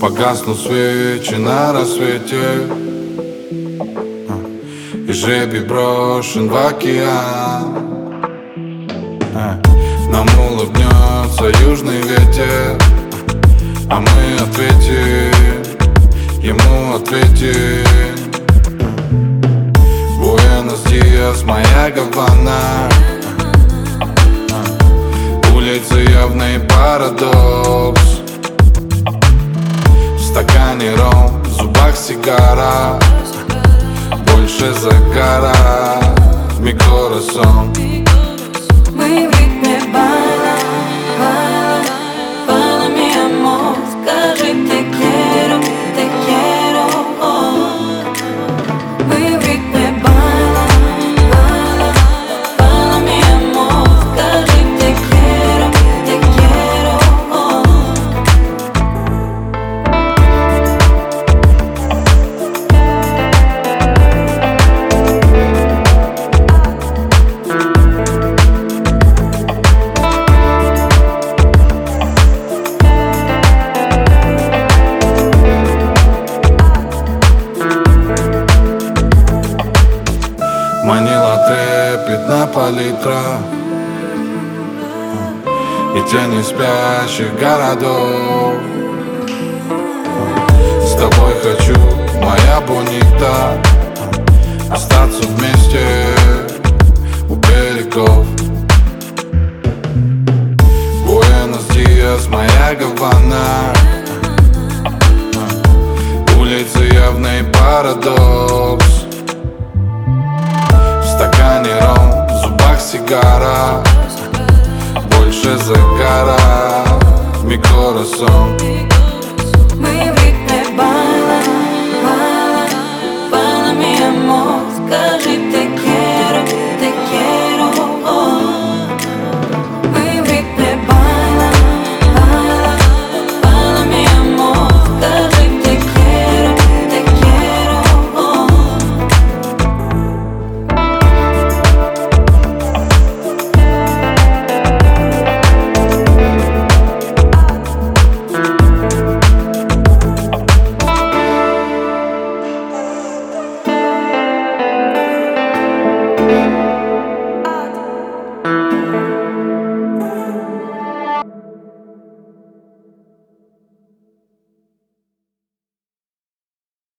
Погаснут свечи на рассвете, и жребий брошен в океан. Нам улыбнется южный ветер, а мы ответим, ему ответим. Буэнос-Диас, моя Гавана, улицы явный парадокс. В стакане ром, в зубах сигара, больше загара, mi corazón. Мы в ритме байла, байла, байла, mi amor. Скажи te quiero, te quiero. Мы в ритме байла, байла, байла, mi amor. Скажи te quiero, te quiero. Манила трепетна палитра и тени спящих городов. С тобой хочу, моя Бонита, остаться вместе у берегов. Буэнос-Диас, моя Гавана, улицы явный парадокс. В стакане ром, в зубах сигара, больше загара, mi corazón.